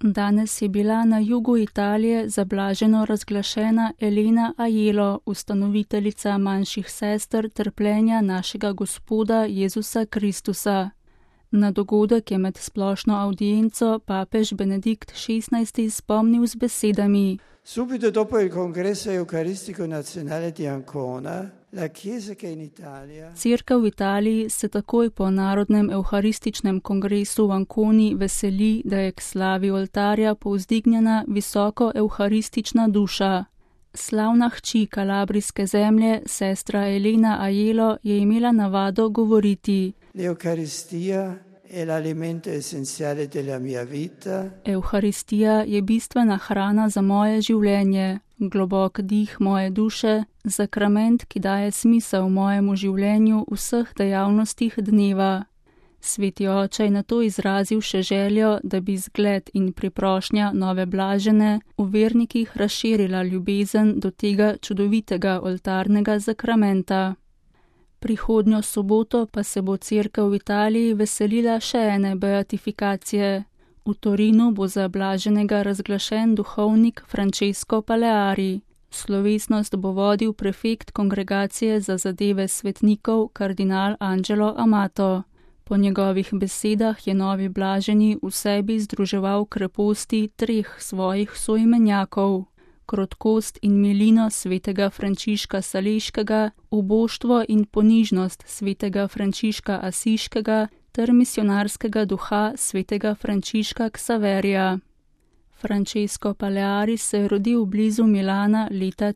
Danes je bila na jugu Italije za blaženo razglašena Elena Aiello, ustanoviteljica manjših sester trpljenja našega Gospoda Jezusa Kristusa. Na dogodek je med splošno avdienco papež Benedikt XVI spomnil z besedami: Subito dopo il congresso eucaristico nazionale di Ancona, la Chiesa che in Italia... Cerkev v Italiji se takoj po Narodnem evharističnem kongresu v Anconi veseli, da je k slavi oltarja povzdignjena visoko evharistična duša. Slavna hči kalabrijske zemlje, sestra Elena Aiello, je imela navado govoriti: L'Eucaristia è l'alimento essenziale della mia vita. Evharistija je bistvena hrana za moje življenje, globok dih moje duše, sakrament, ki daje smisel mojemu življenju v vseh dejavnostih dneva. Sveti oče je nato izrazil še željo, da bi zgled in priprošnja nove blažene v vernikih razširila ljubezen do tega čudovitega oltarnega sakramenta. Prihodnjo soboto pa se bo Cerkev v Italiji veselila še ene beatifikacije. V Torinu bo za blaženega razglašen duhovnik Francesco Paleari. Slovesnost bo vodil prefekt Kongregacije za zadeve svetnikov kardinal Angelo Amato. Po njegovih besedah je novi blaženi v sebi združeval kreposti treh svojih soimenjakov: krotkost in milino svetega Frančiška Saleškega, uboštvo in ponižnost svetega Frančiška Asiškega ter misionarskega duha svetega Frančiška Ksaverija. Francesco Paleari se je rodil blizu Milana leta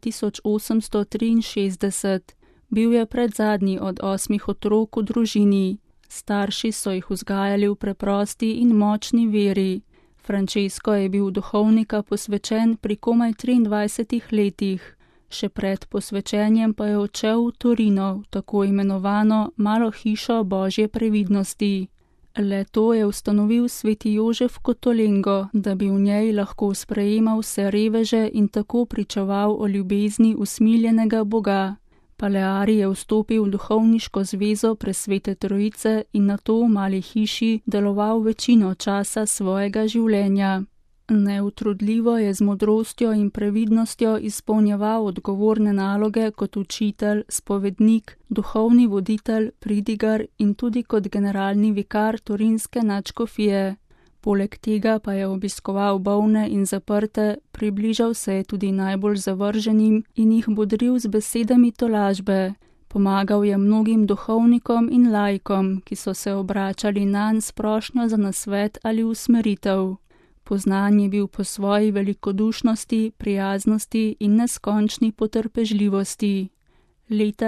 1863. Bil je predzadnji od 8 otrok v družini. Starši so jih vzgajali v preprosti in močni veri. Francesco je bil duhovnika posvečen pri komaj 23 letih. Še pred posvečenjem pa je odšel v Torino, tako imenovano Malo hišo Božje previdnosti. Le to je ustanovil sveti Jožef Kotolengo, da bi v njej lahko sprejemal vse reveže in tako pričeval o ljubezni usmiljenega Boga. Paleari je vstopil v duhovniško zvezo Presvete Trojice in nato v Mali hiši deloval večino časa svojega življenja. Neutrudljivo je z modrostjo in previdnostjo izpolnjeval odgovorne naloge kot učitelj, spovednik, duhovni voditelj, pridigar in tudi kot generalni vikar torinske nadškofije. Poleg tega pa je obiskoval bolne in zaprte, približal se je tudi najbolj zavrženim in jih bodril z besedami tolažbe. Pomagal je mnogim duhovnikom in laikom, ki so se obračali nanj s prošnjo za nasvet ali usmeritev. Poznan je bil po svoji velikodušnosti, prijaznosti in neskončni potrpežljivosti. Leta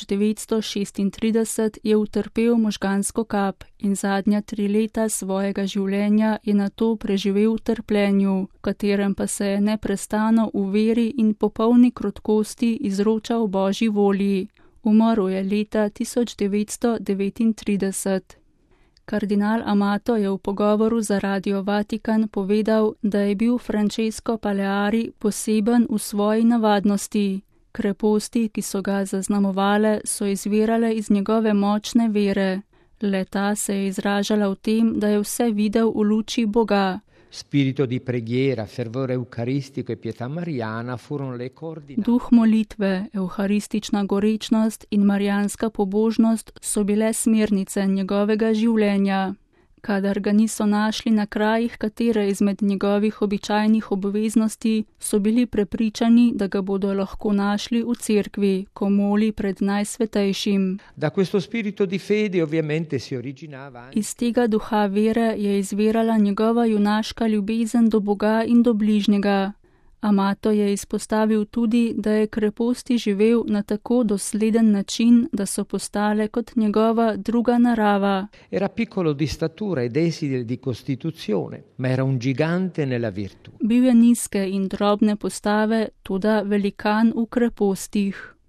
1936 je utrpel možgansko kap in zadnja 3 leta svojega življenja je nato preživel v trpljenju, v katerem pa se je neprestano v veri in popolni krotkosti izročal Božji volji. Umrl je leta 1939. Kardinal Amato je v pogovoru za Radio Vatikan povedal, da je bil Francesco Paleari poseben v svoji navadnosti. Kreposti, ki so ga zaznamovale, so izvirale iz njegove močne vere. Le-ta se je izražala v tem, da je vse videl v luči Boga. Spirito di preghiera, fervore eucaristico e pietà mariana furono le coordinate. Duh molitve, euharistična gorečnost in marijanska pobožnost so bile smernice njegovega življenja. Kadar ga niso našli na krajih katere izmed njegovih običajnih obveznosti, so bili prepričani, da ga bodo lahko našli v cerkvi, ko moli pred najsvetejšim. Da questo spirito di fede ovviamente si originava. Iz tega duha vere je izvirala njegova junaška ljubezen do Boga in do bližnjega. Amato je izpostavil tudi, da je kreposti živel na tako dosleden način, da so postale kot njegova druga narava. Era piccolo di statura ed esile di costituzione, ma era un gigante nella virtù. Bil je nizke in drobne postave, toda velikan v krepostih.